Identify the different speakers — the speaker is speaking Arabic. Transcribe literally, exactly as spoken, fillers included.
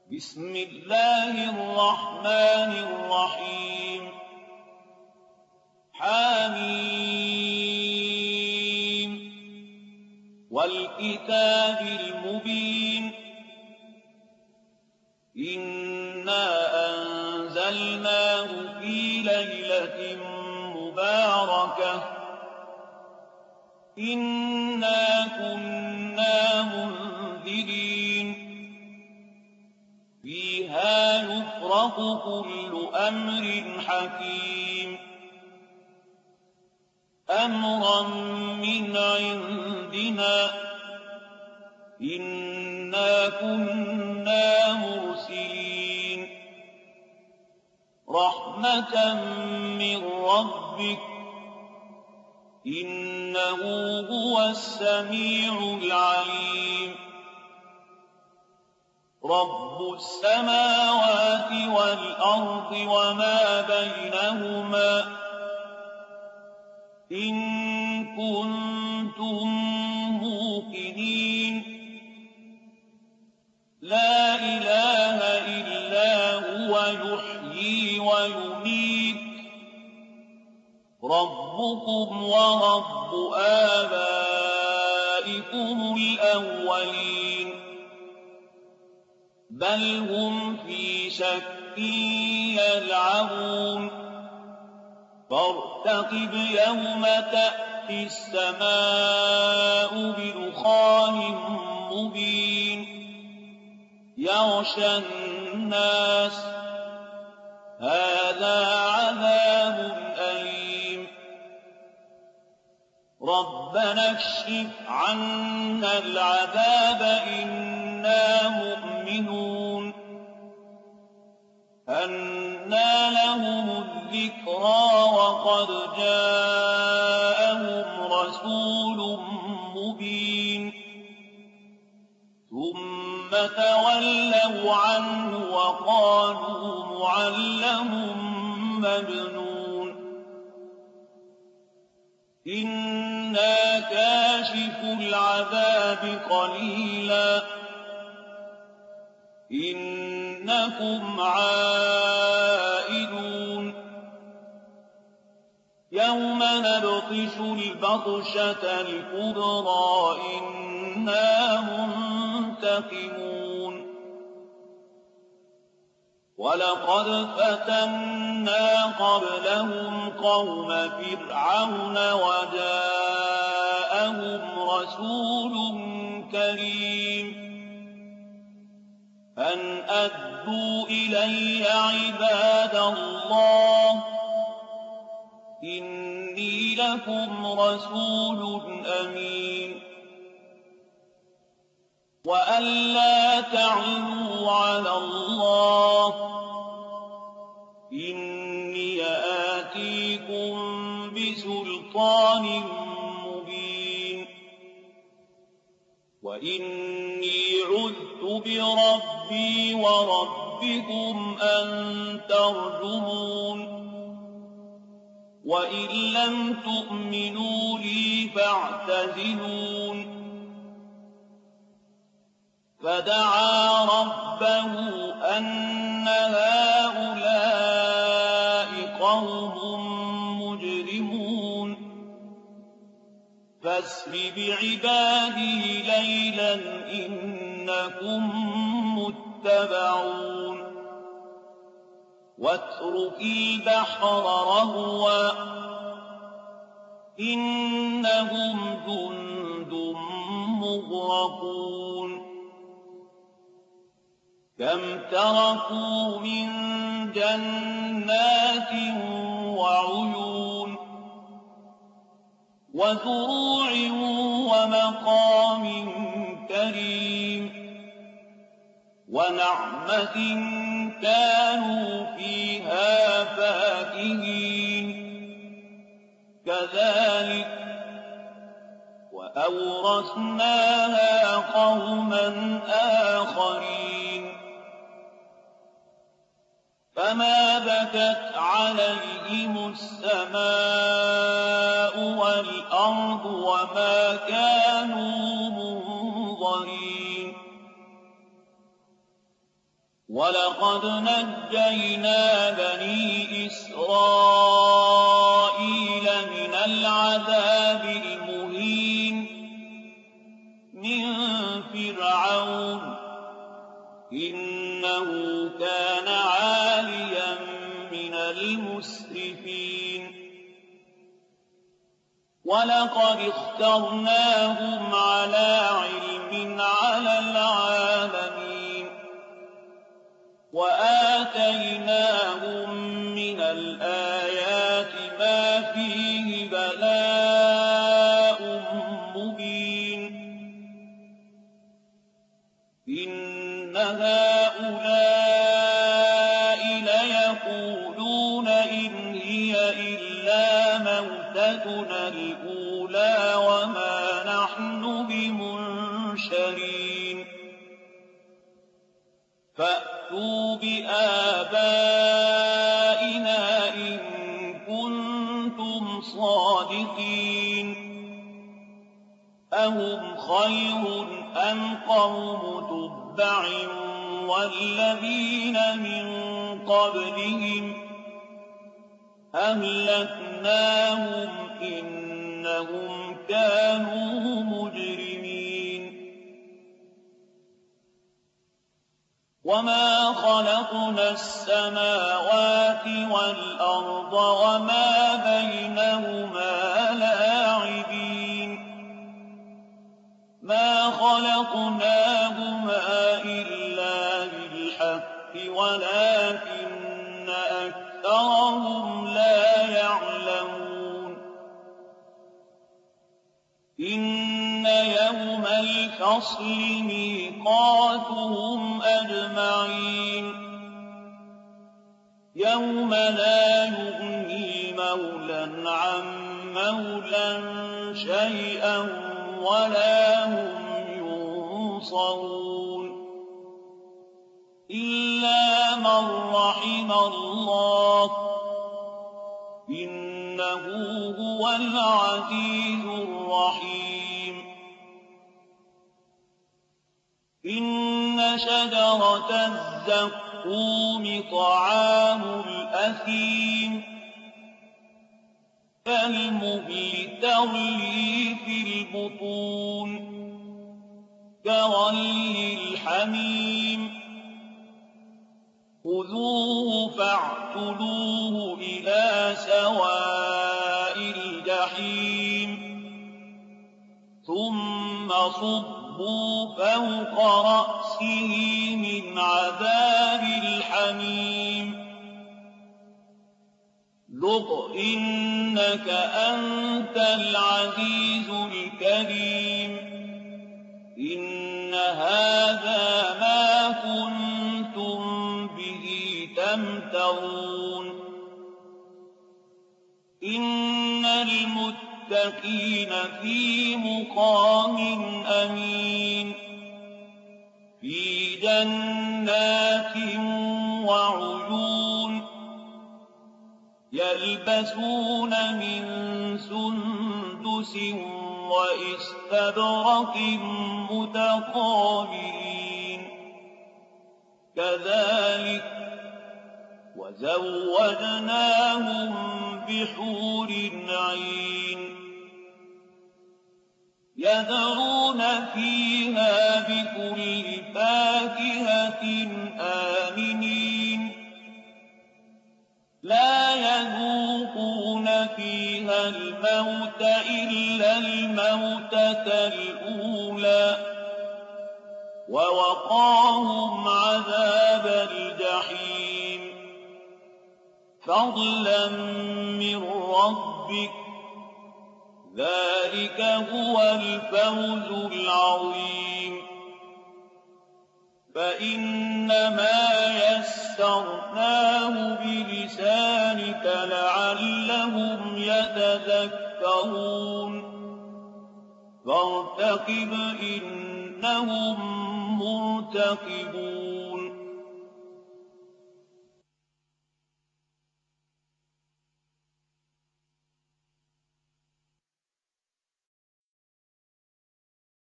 Speaker 1: بسم الله الرحمن الرحيم حميم والكتاب المبين إنا أنزلناه في ليلة مباركة إنا كنا منذرين فيها يفرق كل أمر حكيم أمرا من عندنا إنا كنا مرسلين رحمة من ربك إنه هو السميع العليم رب السماوات والأرض وما بينهما إن كنتم موقنين لا إله إلا هو يحيي ويميت ربكم ورب آبائكم الأولين بل هم في شك يلعبون فارتقب يوم تأتي السماء بدخان مبين يغشى الناس هذا عذاب أليم ربنا اكشف عنا العذاب إنا مؤمنون أنى لهم الذكرى وقد جاءهم رسول مبين ثم تولوا عنه وقالوا معلم مجنون إنا كاشف العذاب قليلا إنكم عائدون يوم نبطش البطشة الكبرى إنا منتقمون ولقد فتنا قبلهم قوم فرعون وجاءهم رسول كريم أن أدوا إلي عباد الله إني لكم رسول أمين وأن لا تعلوا على الله إني آتيكم بسلطان مبين وإني عذت بربي وربكم أن ترجمون وإن لم تؤمنوا لي فاعتزلون فدعا ربه أن هؤلاء قوم مجرمون فاسر بعبادي ليلا إنكم متبعون واترك البحر رهوا إنهم جند مغرقون كم تركوا من جنات وعيون وزروع ومقام كريم ونعمة كانوا فيها فاكهين كذلك وأورثناها قوما آخرين فما بكت عليهم السماء والأرض وما كانوا منظرين وَلَقَدْ نَجَّيْنَا بَنِي إِسْرَائِيلَ مِنَ الْعَذَابِ الْمُهِينِ مِن فِرْعَوْنَ ۚ إِنَّهُ كَانَ عَالِيًا مِّنَ الْمُسْرِفِينَ وَلَقَدِ اخْتَرْنَاهُمْ عَلَىٰ عِلْمٍ عَلَى الْعَالَمِينَ وَآتَيْنَاهُم مِّنَ الْآيَاتِ مَا فِيهِ بَلَاءٌ مُّبِينٌ إِنَّ هَٰؤُلَاءِ لَيَقُولُونَ إِنْ هِيَ إِلَّا مَوْتَتُنَا الْأُولَىٰ وَمَا نَحْنُ بِمُنشَرِينَ فَأْتُوا بِآبَائِنَا إِن كُنتُمْ صَادِقِينَ أَهُمْ خَيْرٌ أَمْ قَوْمُ تُبَّعٍ وَالَّذِينَ مِن قَبْلِهِمْ ۚ أَهْلَكْنَاهُمْ ۖ إِنَّهُمْ كَانُوا مُجْرِمِينَ وَمَا خَلَقْنَا السَّمَاوَاتِ وَالْأَرْضَ وَمَا بَيْنَهُمَا لَاعِبِينَ مَا خَلَقْنَاهُمَا إِلَّا بِالْحَقِّ وَلَٰكِنَّ أَكْثَرَهُمْ لَا يَعْلَمُونَ إِنَّ يَوْمَ الْفَصْلِ مِيقَاتُهُمْ أَجْمَعِينَ يَوْمَ لَا يُغْنِي مَوْلًى عَن مَّوْلًى شَيْئًا وَلَا هُمْ يُنصَرُونَ إِلَّا مَن رَّحِمَ اللَّهُ ۚ إِنَّهُ هُوَ الْعَزِيزُ الرَّحِيمُ إِنَّ شَجَرَتَ الزَّقُّومِ طَعَامُ الْأَثِيمِ كَالْمُهْلِ تَغْلِي فِي الْبُطُونِ كَغَلْيِ الْحَمِيمِ خُذُوهُ فَاعْتِلُوهُ إِلَىٰ سَوَاءِ الْجَحِيمِ ثُمَّ صُبُّوا فَوْقَ رَأْسِهِ مِنْ عَذَابِ الْحَمِيمِ ذُقْ إِنَّكَ أَنتَ الْعَزِيزُ الْكَرِيمُ إِنَّ هَٰذَا مَا كُنتُم بِهِ تَمْتَرُونَ إِنَّ الْمُتَّقِينَ فِي مُقَامٍ أَمِينٍ فِي جَنَّاتٍ وَعُيُونٍ يَلْبَسُونَ مِن سُندُسٍ وَإِسْتَبْرَقٍ مُّتَقَابِلِينَ كَذَٰلِكَ وَزَوَّجْنَاهُم بِحُورٍ عِينٍ يَدْعُونَ فِيهَا بِكُلِّ فَاكِهَةٍ آمِنِينَ لَا يَذُوقُونَ فِيهَا الْمَوْتَ إِلَّا الْمَوْتَةَ الْأُولَىٰ وَوَقَاهُمْ عَذَابَ الْجَحِيمِ فَضْلًا مِّن رَّبِّكَ ۚ ذَٰلِكَ هُوَ الْفَوْزُ الْعَظِيمُ فَإِنَّمَا يَسَّرْنَاهُ بِلِسَانِكَ لَعَلَّهُمْ يَتَذَكَّرُونَ فَارْتَقِبْ إِنَّهُم مُّرْتَقِبُونَ